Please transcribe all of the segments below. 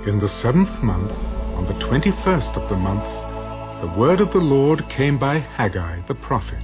In the 7th month, on the 21st of the month, the word of the Lord came by Haggai the prophet.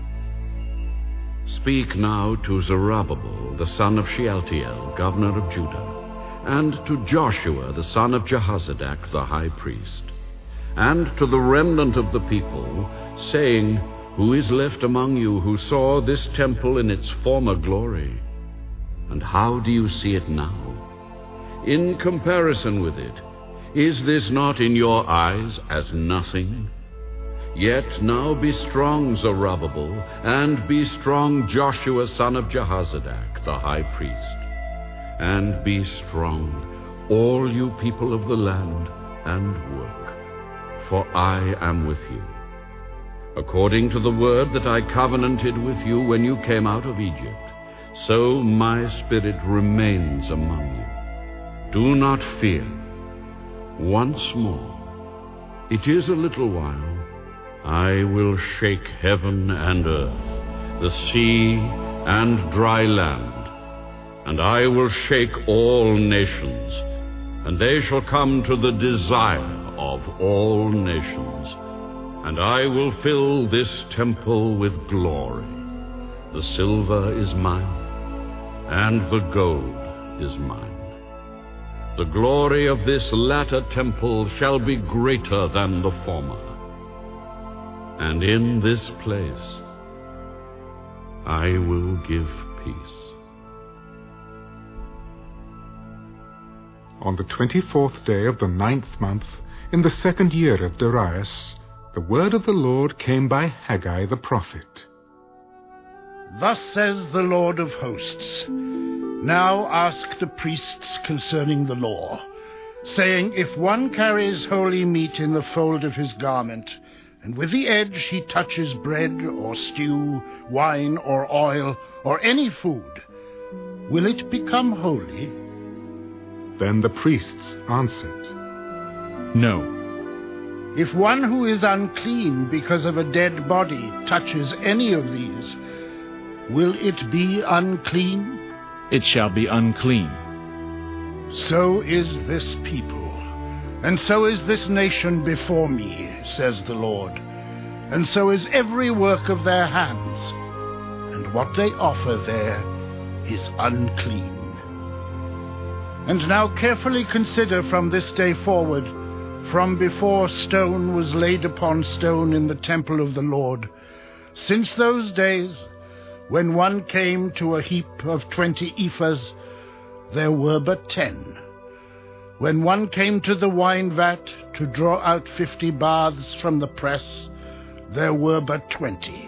Speak now to Zerubbabel, the son of Shealtiel, governor of Judah, and to Joshua, the son of Jehozadak, the high priest, and to the remnant of the people, saying, Who is left among you who saw this temple in its former glory? And how do you see it now? In comparison with it, is this not in your eyes as nothing? Yet now be strong, Zerubbabel, and be strong, Joshua, son of Jehozadak, the high priest. And be strong, all you people of the land, and work, for I am with you. According to the word that I covenanted with you when you came out of Egypt, so my spirit remains among you. Do not fear. Once more, it is a little while, I will shake heaven and earth, the sea and dry land, and I will shake all nations, and they shall come to the desire of all nations, and I will fill this temple with glory. The silver is mine, and the gold is mine. The glory of this latter temple shall be greater than the former. And in this place I will give peace. On the 24th day of the 9th month, in the 2nd year of Darius, the word of the Lord came by Haggai the prophet. Thus says the Lord of hosts, Now ask the priests concerning the law, saying, If one carries holy meat in the fold of his garment, and with the edge he touches bread or stew, wine or oil, or any food, will it become holy? Then the priests answered, No. If one who is unclean because of a dead body touches any of these, will it be unclean? It shall be unclean. So is this people, and so is this nation before me, says the Lord, and so is every work of their hands, and what they offer there is unclean. And now carefully consider from this day forward, from before stone was laid upon stone in the temple of the Lord, since those days, when one came to a heap of 20 ephahs, there were but 10. When one came to the wine vat to draw out 50 baths from the press, there were but 20.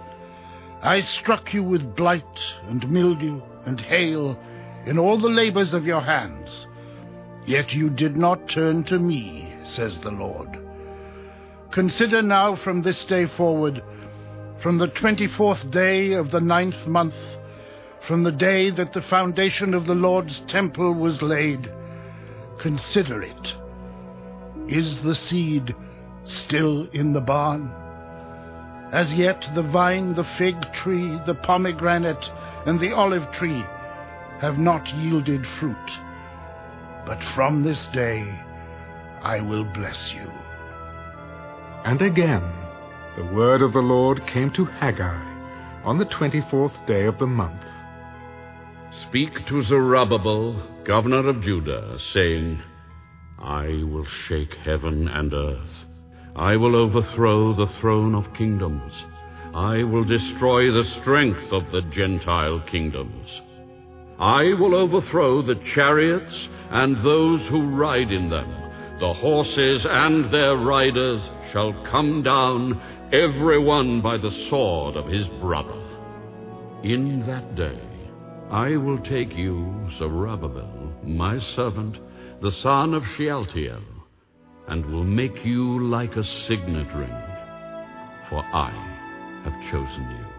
I struck you with blight and mildew and hail in all the labors of your hands, yet you did not turn to me, says the Lord. Consider now from this day forward, from the 24th day of the 9th month, from the day that the foundation of the Lord's temple was laid, consider it. Is the seed still in the barn? As yet the vine, the fig tree, the pomegranate, and the olive tree have not yielded fruit. But from this day I will bless you. And again the word of the Lord came to Haggai on the 24th day of the month. Speak to Zerubbabel, governor of Judah, saying, I will shake heaven and earth. I will overthrow the throne of kingdoms. I will destroy the strength of the Gentile kingdoms. I will overthrow the chariots and those who ride in them. The horses and their riders shall come down, every one by the sword of his brother. In that day I will take you, Zerubbabel, my servant, the son of Shealtiel, and will make you like a signet ring, for I have chosen you.